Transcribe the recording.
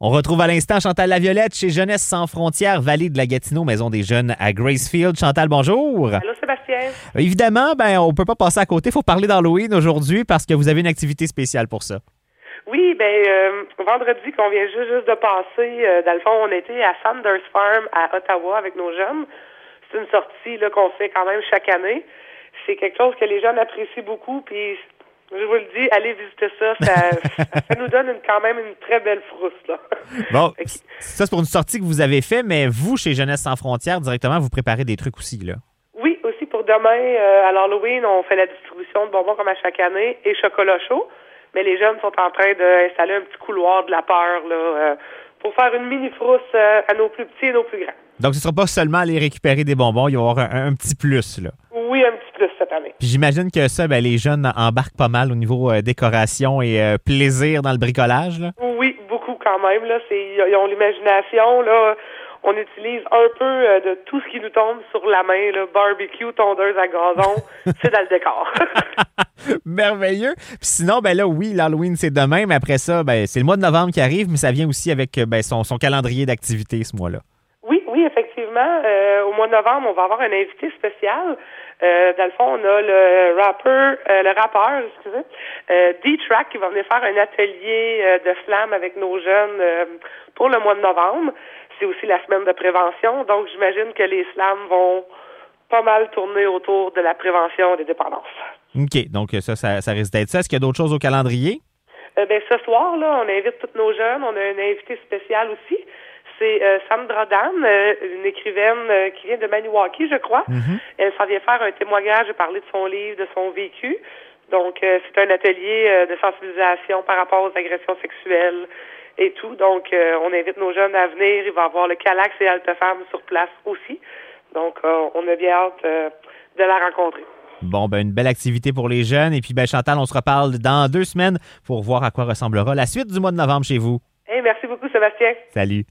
On retrouve à l'instant Chantal Laviolette chez Jeunesse sans frontières, Vallée de la Gatineau, Maison des jeunes à Gracefield. Chantal, bonjour. Allô, Sébastien. Évidemment, on peut pas passer à côté. Il faut parler d'Halloween aujourd'hui parce que vous avez une activité spéciale pour ça. Oui, vendredi qu'on vient juste de passer, dans le fond, on était à Sanders Farm à Ottawa avec nos jeunes. C'est une sortie là qu'on fait quand même chaque année. C'est quelque chose que les jeunes apprécient beaucoup, puis je vous le dis, allez visiter ça. Ça nous donne quand même une très belle frousse, là. Bon, ça, c'est pour une sortie que vous avez fait, mais vous, chez Jeunesse sans frontières, directement, vous préparez des trucs aussi, là. Oui, aussi pour demain, à l'Halloween, on fait la distribution de bonbons comme à chaque année et chocolat chaud. Mais les jeunes sont en train d'installer un petit couloir de la peur, là, pour faire une mini-frousse à nos plus petits et nos plus grands. Donc, ce ne sera pas seulement aller récupérer des bonbons, il va y avoir un petit plus, là. Oui, un petit plus cette année. Puis j'imagine que ça, les jeunes embarquent pas mal au niveau décoration et plaisir dans le bricolage, là. Oui, beaucoup quand même, là. Ils ont l'imagination, là. On utilise un peu de tout ce qui nous tombe sur la main, là. Barbecue, tondeuse à gazon, c'est dans le décor. Merveilleux. Puis sinon, là, oui, l'Halloween, c'est demain, mais après ça, c'est le mois de novembre qui arrive, mais ça vient aussi avec son calendrier d'activités ce mois-là. Oui, effectivement. Au mois de novembre, on va avoir un invité spécial. Dans le fond, on a le rappeur, D-Track, qui va venir faire un atelier de slam avec nos jeunes pour le mois de novembre. C'est aussi la semaine de prévention, donc j'imagine que les slams vont pas mal tourner autour de la prévention des dépendances. OK, donc ça risque d'être ça. Est-ce qu'il y a d'autres choses au calendrier? Ce soir, là, on invite tous nos jeunes. On a un invité spécial aussi. C'est Sandra Dan, une écrivaine qui vient de Maniwaki, je crois. Mm-hmm. Elle s'en vient faire un témoignage et parler de son livre, de son vécu. Donc, c'est un atelier de sensibilisation par rapport aux agressions sexuelles et tout. Donc, on invite nos jeunes à venir. Il va y avoir le Calax et Altefemme sur place aussi. Donc, on a bien hâte de la rencontrer. Bon, une belle activité pour les jeunes. Et puis, Chantal, on se reparle dans 2 semaines pour voir à quoi ressemblera la suite du mois de novembre chez vous. Merci beaucoup, Sébastien. Salut.